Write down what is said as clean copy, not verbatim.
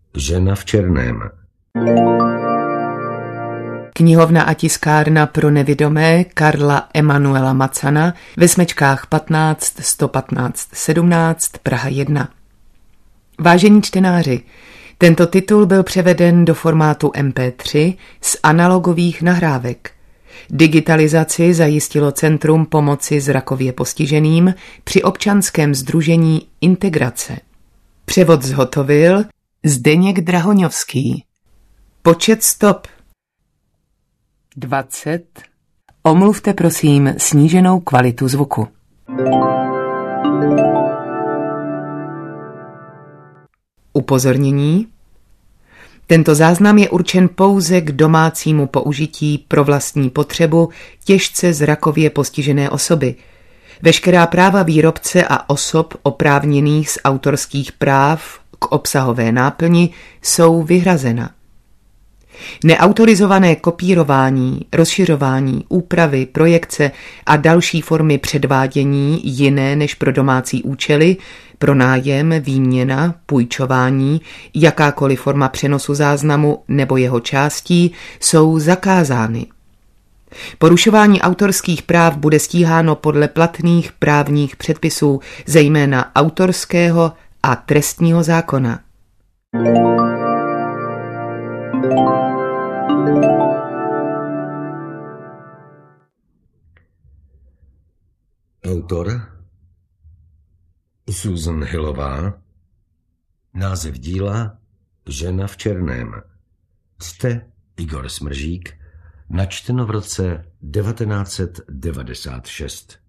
Žena v černém. Knihovna a tiskárna pro nevidomé Karla Emanuela Macana ve smečkách 15 115 17 Praha 1. Vážení čtenáři, tento titul byl převeden do formátu MP3 z analogových nahrávek. Digitalizaci zajistilo Centrum pomoci zrakově postiženým při občanském sdružení Integrace. Převod zhotovil Zdeněk Drahoňovský. Počet stop 20. Omluvte prosím sníženou kvalitu zvuku. Upozornění. Tento záznam je určen pouze k domácímu použití pro vlastní potřebu těžce zrakově postižené osoby. Veškerá práva výrobce a osob oprávněných z autorských práv k obsahové náplni jsou vyhrazena. Neautorizované kopírování, rozšiřování, úpravy, projekce a další formy předvádění jiné než pro domácí účely, pronájem, výměna, půjčování, jakákoliv forma přenosu záznamu nebo jeho částí jsou zakázány. Porušování autorských práv bude stíháno podle platných právních předpisů, zejména autorského a trestního zákona. Autor Susan Hillová. Název díla Žena v černém. Čte Igor Smržík. Načteno v roce 1996.